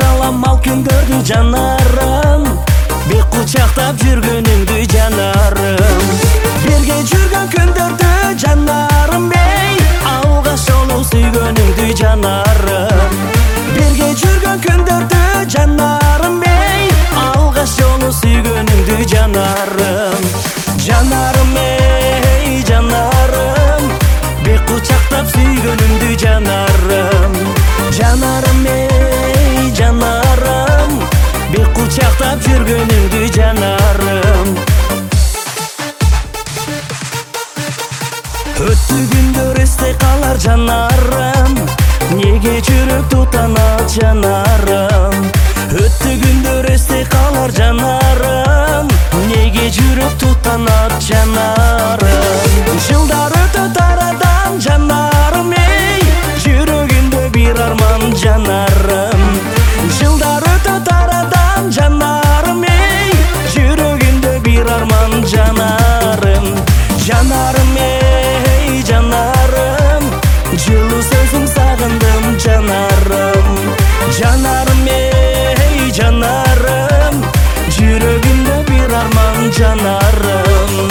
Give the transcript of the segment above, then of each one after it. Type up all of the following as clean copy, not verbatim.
салам ал күндөрдү жанарым, бек кучактап жүргөнүңдү жанарым. Бирге жүргөн күндөрдү жанарым бей, алгаш жолу сүйгөнүңдү жанарым. Бирге жүргөн күндөрдү жанарым бей, алгаш жолу сүйгөнүңдү жанарым. Жанарым эй жанарым, бек кучактап сүйгөнүңдү жанарым. Жанарым эй жанарым, бек кучактап жүргөнүңдү жанарым. Өттү күндөр эсте калар жанарым, неге жүрөк тутанат жанарым. Өттү күндөр эсте калар жанарым, неге жүрөк тутанат жанарым. Жылдар өтөт арадан жанарым эй, жүрөгүндө бир арман жанарым. Жылдар өтөт арадан жанарым эй, жүрөгүндө бир арман жанарым. Жанарым эй жанарым, жылуу сөзүң сагындым жанарым. Жанарым эй жанарым, жүрөгүмдө бир арман жанарым.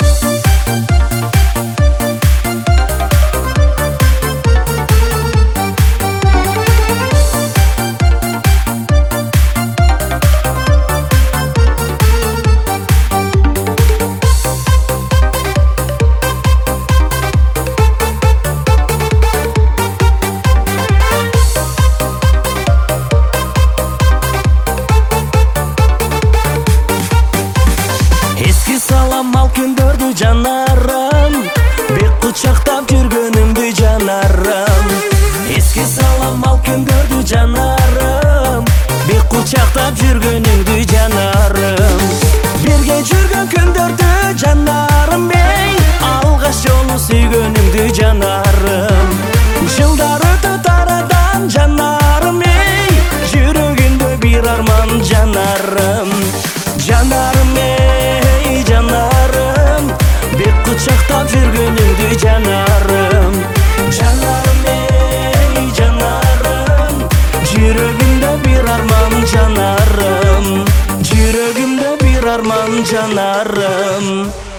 Эске салам ал күндөрдү жанарым, бек кучактап жүргөнүңдү жанарым. Эске салам ал күндөрдү жанарым, бек кучактап жүргөнүңдү жанарым. Бирге жүргөн күндөрдү жанарым эй, алгаш жолу сүйгөнүңдү жанарым. Жылдар өтөт арадан жанарым эй, жүрөгүндө бир арман жанарым. Жанарым эй жанарым, бек кучактап жүргөнүңдү жанарым. Жанарым эй жанарым, жүрөгүмдө бир арман жанарым. Жүрөгүмдө бир арман жанарым.